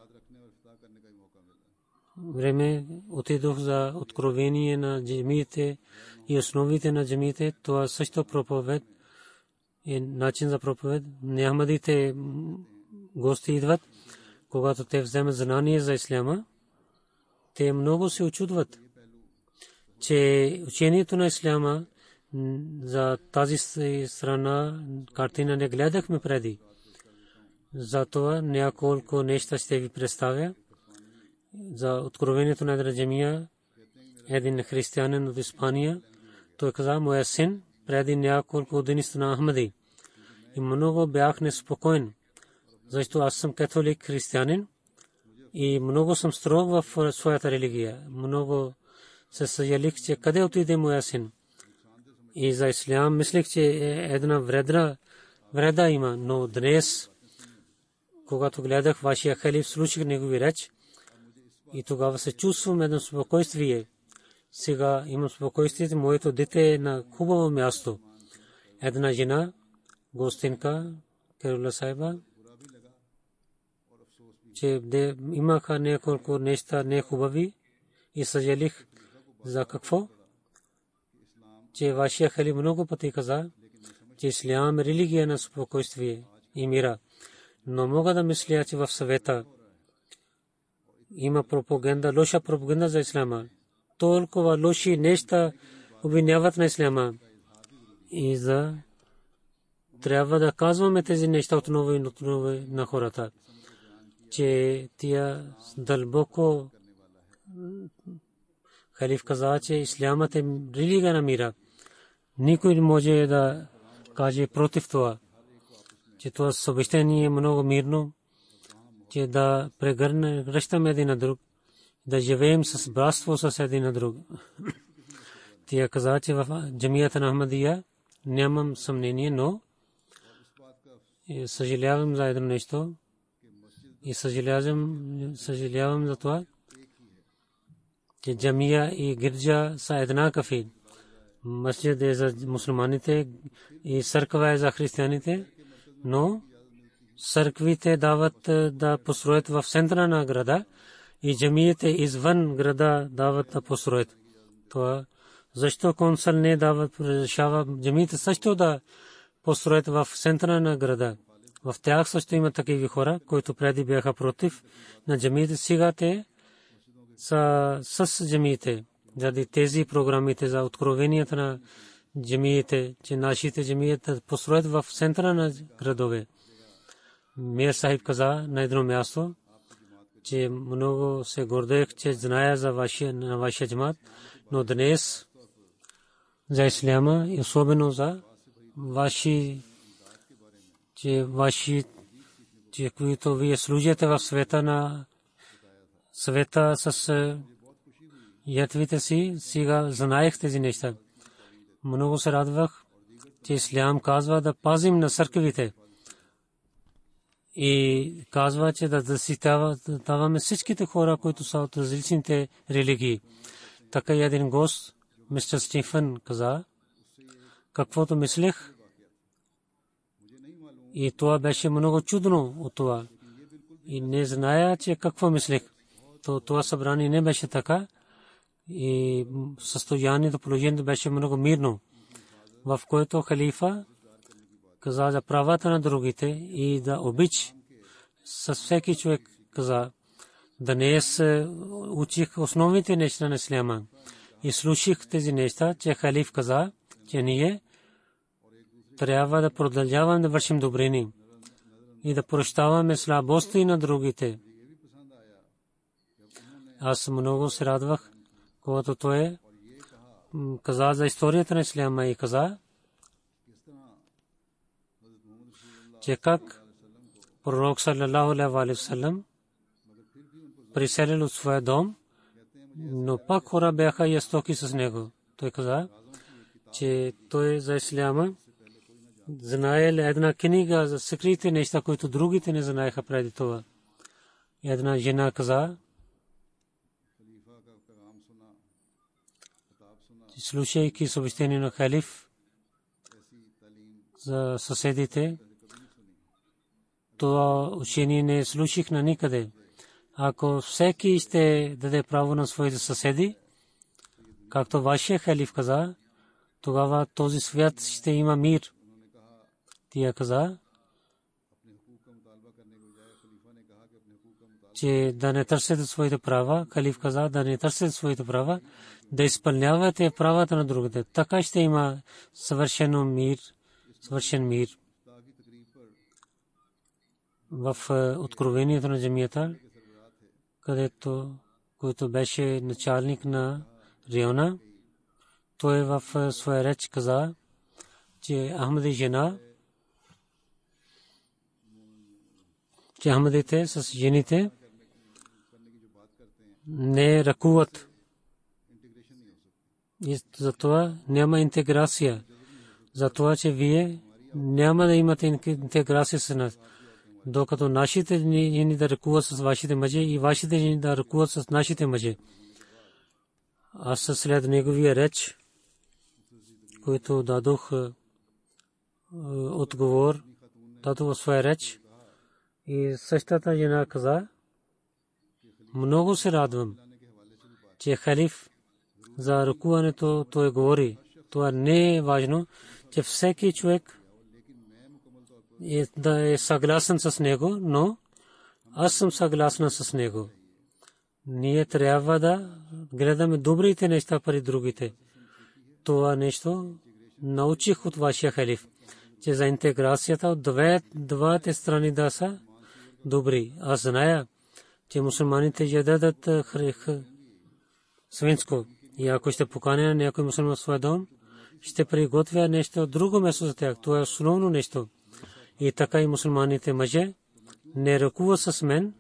време отидох за откровение на джамиите и основите на джамиите. Това също проповед и начин за проповед. Ахмадите гости идват, когато те вземат знание за исляма, те много се очудват, че учението на исляма за тази страна картина не гледахме преди. Затова няколко неща ще ви представя за откровението на Драджамия. Един християнин от Испания, той каза, моя син преди няколко години стана Ахмади. И много бях неспокоен, защото аз съм католик християнин и много съм строг в своята религия. Много се съжалих, че къде отиде моя син. И за ислям мислих, че една вреда, вреда има, но днес, когато гледах вашия халиф, слушах негови реч, И тогава се чувствам едно спокойствие. Сега имам спокойствие, моето дете е на хубаво място. Една жена, гостинка, Керула Сайба, че имаха няколко неща нехубави и съжалих за какво, че вашия халиф много пъти каза, че ислям е религия на спокойствие и мира. Но мога да мисля, че в съвета има пропаганда, лоша пропаганда за ислама. Толкова лоши неща обвиняват на исляма. И за трябва да казваме тези неща отново и отново на хората, че тия дълбоко халиф каза, че ислямът е религия на мира. Никой не може да каже против това, че това съобщение е много мирно, че да прегръщаме един на друг, да живеем с братство с един на друг. Тя каза, че в джамията на Ахмадия нямам съмнение, но съжалявам за едно нещо и съжалявам, съжалявам за това, че джамия и гирджа са еднакви. Масджид е за мусулманите и църква е за християните, но църквите дават да построят в центъра на града и джамиите извън града дават да построят. Това защо консул не дават разрешава джамиите също да построят в центъра на града. В тях също има такива хора, които преди бяха против на джамиите, сега те са с джамиите. Заради тези програмите за откровенията на джамиите, че нашите джамиите построят в центъра на градове. Мир Сахиб каза на едно място, че много се гордех, че зная за вашия, на вашия джамат, но днес за исляма и особено за ваши, че ваши, че които вие служите в света на света с ятвите си, сега знаех тези неща. Много се радвах, че ислям казва да пазим на църквите и казва, че да защитаваме всичките хора, които са от различните религии. Така и един гост, мистер Стифън, каза, каквото мислех, и това беше много чудно от това. И не зная, че какво мислех. То това събрание не беше така и състоянието, положението беше много мирно, в което халифа каза за правата на другите и да обич с всеки човек. Каза, днес учих основните неща на исляма и слушах тези неща, че халиф каза, че ние трябва да продължаваме да вършим добрини и да прощаваме слабости на другите. Аз много се радвах, когато той каза за историята на исляма и каза, че как пророк саллалаху алейхи ва саллям приселил от своя дом, но пак хора бяха ястоки с него. Той каза, че той за исляма знаел една книга за скрити неща, които другите не знаеха преди това. Една жена каза, слушайки съобщение на халиф за съседите, това учение не слушах на никъде. Ако всеки ще даде право на своите съседи, както вашия халиф каза, тогава този свят ще има мир. Тя каза, че да не търсите своите права. Халиф каза, да не търсите своите права, да изпълнявате правата на другите. Така ще има съвършено мир, съвършен мир. В откровението на джамията, където, който беше началник на района, той в своя реч каза, че Ахмади жена, че Ахмадите с жените не ръкуват. И затова няма интеграция. Затова, че вие няма да имате интеграция с нас. докато нашите жени да ръкуват с вашите мъже и вашите жени да ръкуват с нашите мъже. Аз след неговия реч, който дадох отговор, дадох своя реч, и същата жена каза: много се радвам, че халиф за ръкуването той говори. Това не е важно, че всеки човек е, да е съгласен с него, но аз съм съгласна с него. Ние трябва да гледаме добрите неща при другите. Това нещо научих от вашия халиф, че за интеграцията от две, двете страни да са добри. Аз зная, че мусулманите ядат свинско. И ако ще поканя някой мусулман в своя дом, ще приготвя нещо друго место за тях. Това е основно нещо. И така и мусулманите мъже не ръкуват с мен.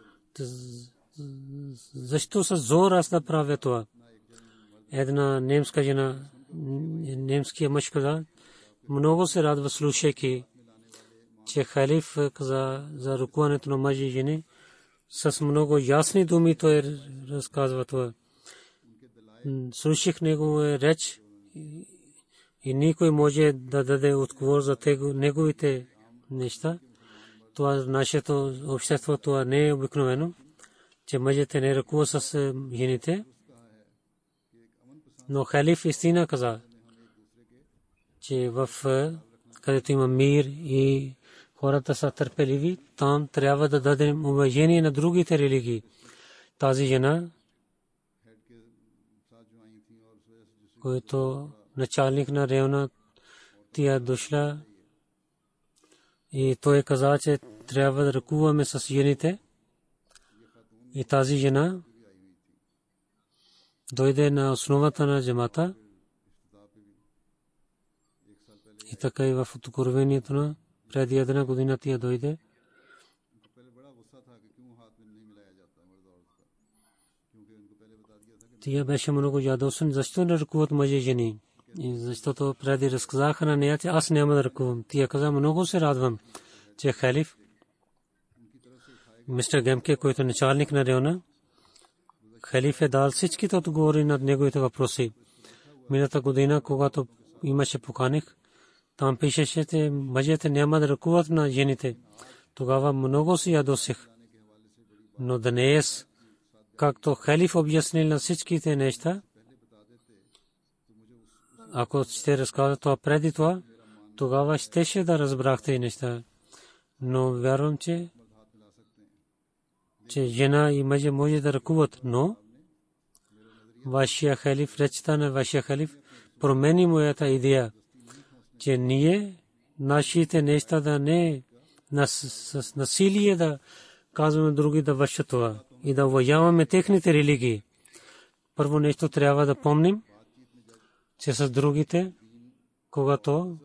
Защо с зор аз да правя това? Една немска жена, немския мъж каза, много се радва слушайки, че халиф каза за ръкуването на мъже и жени. С много ясни думи той разказва това. Слушах неговия реч и никой може да даде отговор за неговите неща. Това нашето общество, това не е обикновено, че мъжете не ръкуват с жените. Но халиф истина каза, че в където има мир и хората са търпеливи, там трябва да дадем уважение на другите религии. Тази жена, който началник на района, тя дошла и той каза, че трябва да ръкуваме с жените. И тази жена дойде на основата на джамата. И така и в откровението на преди една година тя дойде. Тя беше много ядосен. Защо не ръкуват мъже и жени? Защото преди разказаха на нея, че аз няма да ръкувам. Тя каза, много се радвам, че халиф, мистер Гемке, който е началник на района, халиф е дал всичките отговори на неговите въпроси. Миналата година, когато имаше поканик, там пишеше, че мъжете няма да ръкуват на жените. Тогава много се ядосих. Но днес, както халиф обяснил на всичките неща, ако ще разказва това преди това, тогава щеше да разбрахте неща. Но вярвам, че че жена и мъже може да ръкуват, но вашия халиф, речта на вашия халиф промени моята идея, че ние нашите неща да не с насилие да казваме други да вършат това и да уважаваме техните религии. Първо нещо трябва да помним, че с другите, когато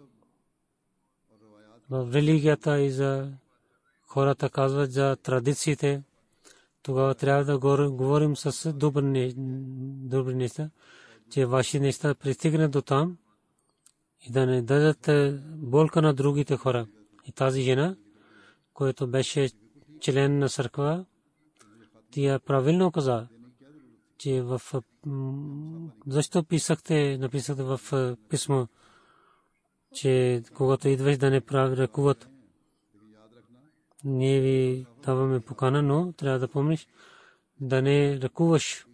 в религията и за хората казват за традициите, тогава трябва да говорим с добри неща, че ваши неща пристигнат до там и да не дадат болка на другите хора. И тази жена, която беше член на църква, тя правилно каза, че в защо писахте, написахте в писмо, че когато идваш да не прави ръкуват. Ние ви даваме покана, но трябва да помниш да не ръкуваш.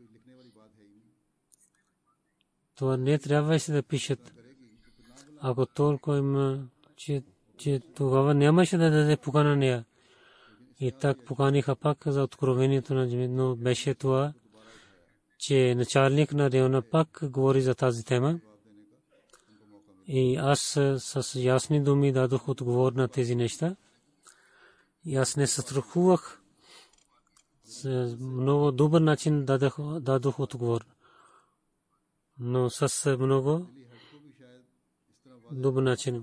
Това не трябваше да пишат. Ако толкова има, че, че тогава нямаше да даде покана нея. И так поканиха пак за откровението на джамията, но беше това, че началник на района пак говори за тази тема. И аз с ясни думи дадох отговор на тези неща. И аз не се страхувах. С много добър начин дадох, дадох отговор. Но с много добър начин.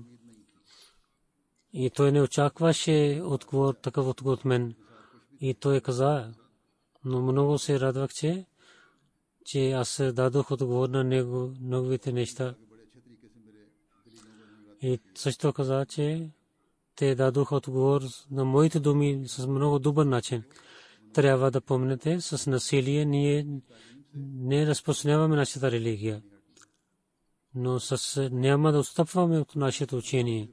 И той не очакваше отговор, такъв отговор от мен. И той каза, но много се радвах, че, че аз дадох отговор на него, неговите неща. И също каза, че те дадоха отговор на моите думи с много добър начин. Трябва да помните, с насилие ние не разпространяваме нашата религия, но с няма да отстъпваме от нашето учение.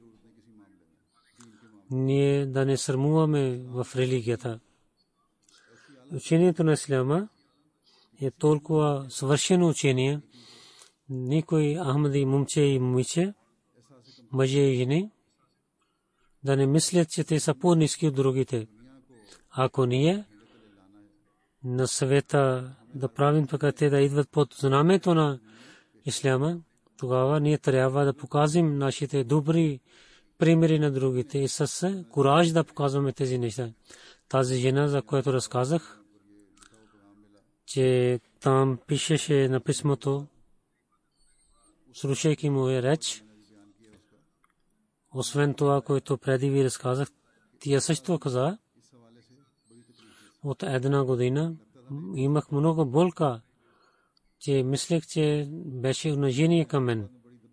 Ние да не срамуваме в религията. Учението на исляма е толкова съвършено учение. Никой Ахмади момче и момиче, мъже и жени, да не мислят, че те са по-ниски от другите. Ако ние на съвета да правим така, те да идват под знамето на исляма, тогава ние трябва да покажем нашите добри примери на другите и с кураж да показваме тези неща. Тази жена, за която разказах, че там пишеше на писмото, слушайки му реч, освен това, което преди ви разказах, тя също каза, от една година имах много болка, че мислех, че беше унижение към мен.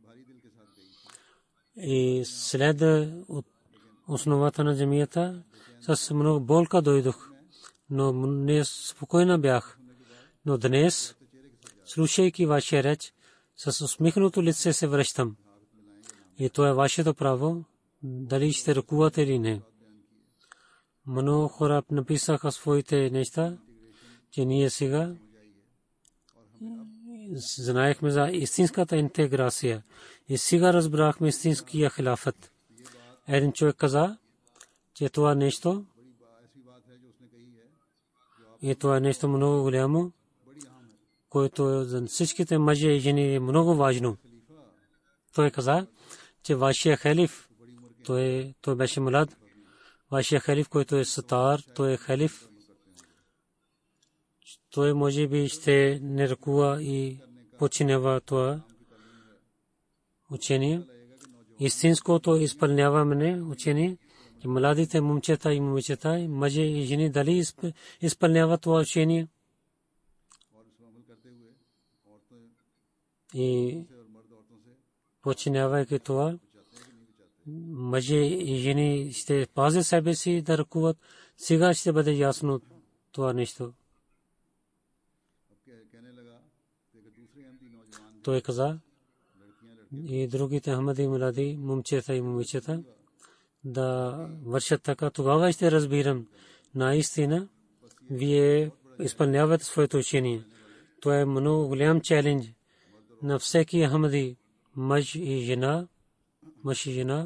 И след основата на джамията с много болка дойдох, но не спокойна бях. Но днес, слушайки вашия реч, с усмихнато лице се връщам. И то е вашето право, дали ще ръкувате или не. Много хора написаха своите неща, че ние сега знаехме за истинската интеграция. И сега разбрахме истинския хилафът. Един човек каза, че това нещо, и това е нещо много голямо, което за всичките мъже и жени е много важно. Той каза, че вашия халиф, той, той беше млад, вашия халиф, който е стар, той е халиф, той може би ще не ръкува и починява това учение. Истинското изпълняване учение, и младите момчета и момичета, мъже и жени, дали изпълняват това учение. И починявайки това, мъже и жени ще пазят себе си да ръкуват. Сега ще бъде ясно това нещо. Той каза, и другите Ахмади млади момчета и момичета да вършат така, тогава ще разбирам наистина вие изпълнявате своето учение. Това е много голям челендж на всеки Ахмади, мъж и жена, мъж и жена.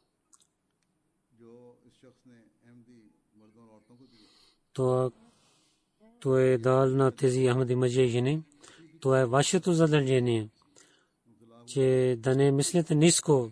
Това то е дал на тези Ахмади мъже и жени. Това е вашето задължение, че да не мислите ниско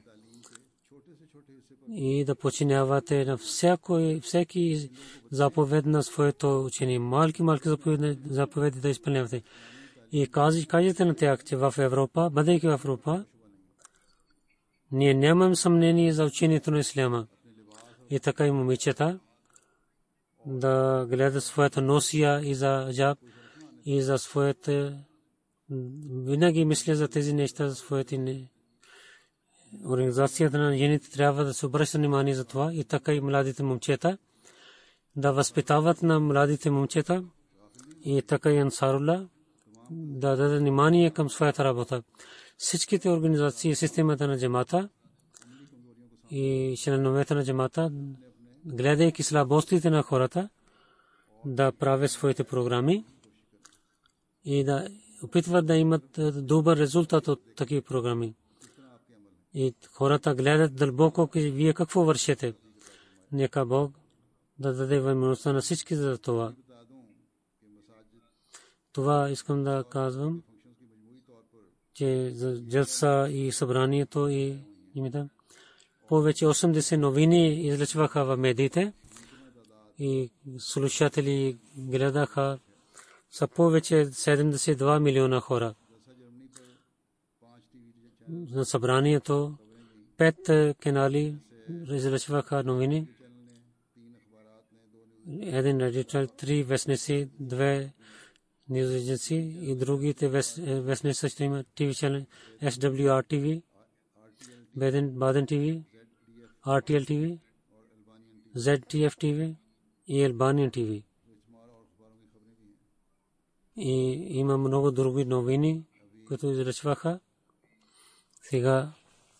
и да починявате на всяко, всеки заповед на своето учение. Малки, малки заповеди, заповеди да изпълнявате. И кажете на тях, че в Европа, бъдейки в Европа, ние нямаме съмнение за учението на исляма. И така и момичета да гледат своята носия и за аджаб и за своята, винаги мисля за тези неща, за своите организацията на жените трябва да се обръща внимание за това. И така и младите момчета да възпитават на младите момчета и така и Ансарулла да дадат внимание към своята работа. Всичките организации, системата на джамата и членовете на джамата, гледайки слабостите на хората, да правят своите програми и да опитват да имат добър резултат от такива програми. И хората гледат дълбоко, вие какво вършите. Нека Бог да даде възможността на всички за това. Това искам да казвам, че за джалса и събранието и името повече осемдесет новини излъчваха в медиите и слушатели гледаха са повече седемдесет и два милиона хора. На събранието пет канали излъчваха новини. Един редител, три вестници, две news agency и другите вестници също имат Т В channel, С В Р Т В, Baden T V, R T L T V зет T еф T ви и Албания T ви. И има много други новини, които излъчваха. Сега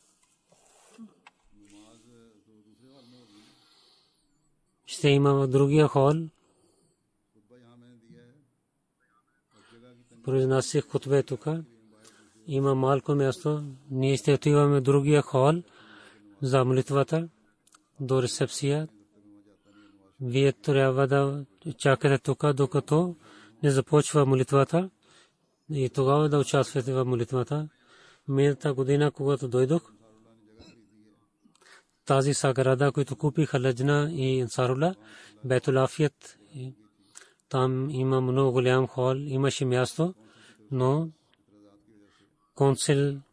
ще има в другия хол. Произнасях хутбе тук. Има малко място. Ние ще отиваме в другия хол за молитвата до рецепция. Вие трябва да чакате тук, докато не започва молитвата и тогава да участвате в молитвата. Миналата година, когато дойдох, тази саграда, които купиха Ладжна и Ансарула, Бейтул Афият, там има много голям хол, имаше място, но консул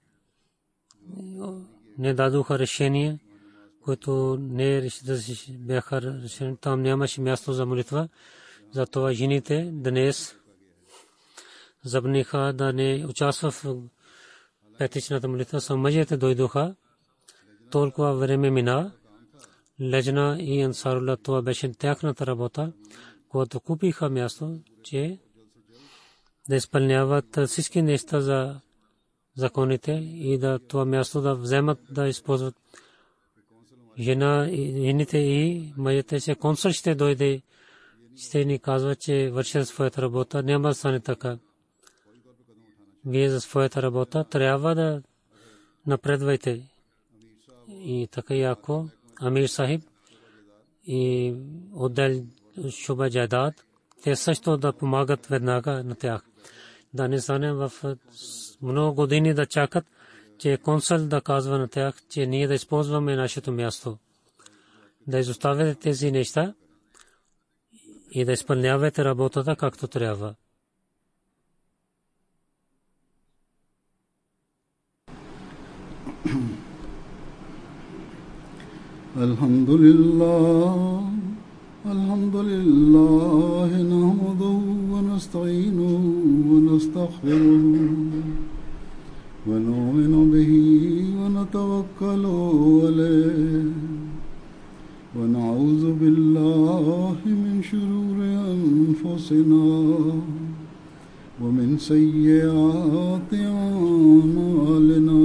не дадоха решение, които не бяха решени. Там нямаше място за молитва. Затова жените днес забраниха да не участват в петичната молитва. Само мъжете дойдоха. Толкова време мина. Леджна и Ансарула, това беше тяхната работа, когато купиха място, че да изпълняват всички неща за законите и да това място да вземат, да използват. Жена, жените и мъжете, че консул ще дойде, ще ни казва, че вършат своята работа. Няма да стане така. Вие за своята работа трябва да напредвайте. И така яко Амир Сахиб и отдел Шуба Джайдад, те също да помагат веднага на тях. Да не стане в много години да чакат, че консул да казва на тях, че ние да използваме нашето място. Да изоставяте тези неща и да изпълнявате работата както трябва. Alhamdulillah, alhamdulillah, nahmaduhu wa nasta'inuhu wa nastaghfiruhu wa nu'minu bihi wa natawakkalu alayhi wa na'udhu billahi min shururi anfusina wa min sayyiati a'malina.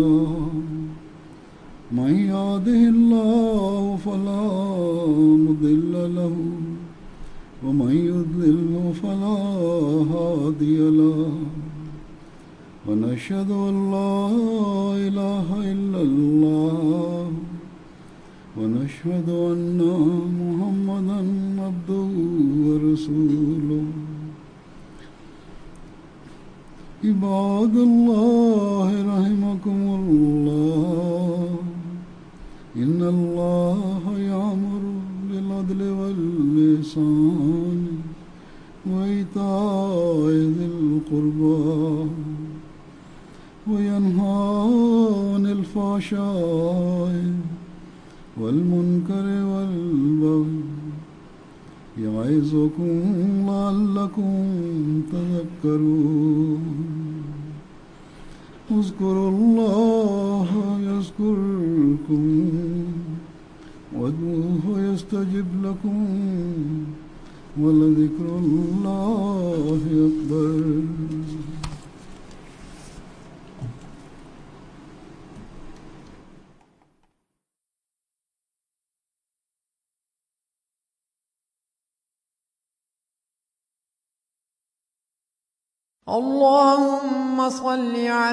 من يهده الله فلا مضل له ومن يضلل فلا هادي له ونشهد أن لا إله إلا الله ونشهد أن محمدا عبده ورسوله. عباد الله رحمكم الله إن الله يأمر بالعدل والإحسان وإيتاء ذي القربى وينهى عن الفحشاء والمنكر والبغي يعظكم لعلكم تذكرون. اذكروا الله يذكركم وادعوه يستجب لكم ولذكر الله أكبر. اللهم صل على